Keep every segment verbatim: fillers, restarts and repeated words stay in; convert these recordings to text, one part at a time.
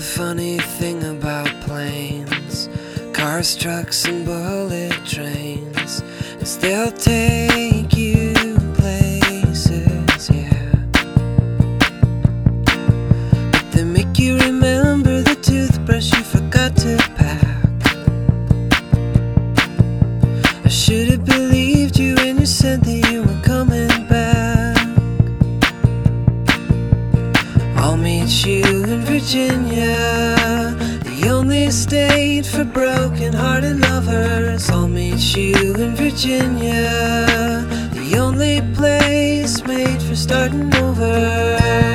funny thing about planes, cars, trucks, and bullet trains is they'll take you places, yeah. But they make you remember the toothbrush you forgot to pack. I should have believed you when you said that you were coming back. I'll meet you in Virginia, the only state for broken-hearted lovers. I'll meet you in Virginia, the only place made for starting over.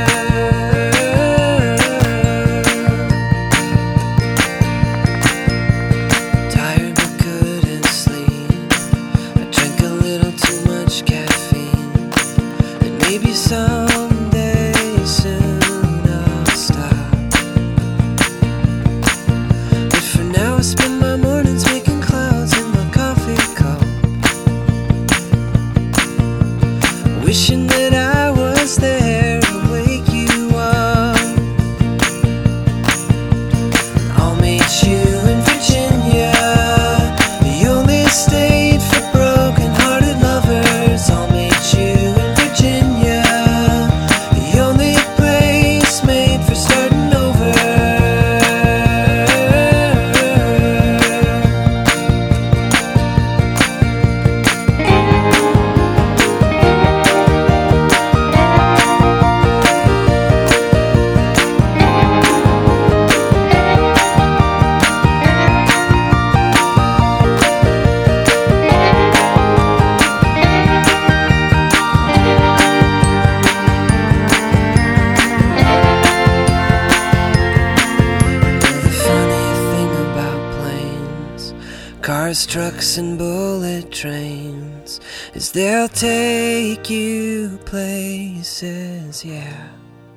Maybe someday soon I'll stop, but for now I spend my mornings making clouds in my coffee cup, wishing that I was there to wake you up. I'll meet you in Virginia, the only state for broken-hearted lovers. I'll meet you in Virginia, cars, trucks, and bullet trains is they'll take you places, yeah.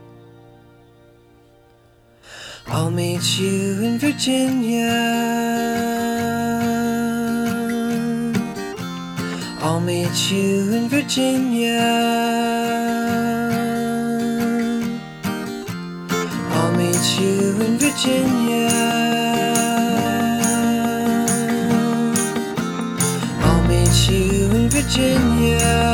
I'll meet you in Virginia, I'll meet you in Virginia, I'll meet you in Virginia, you in Virginia.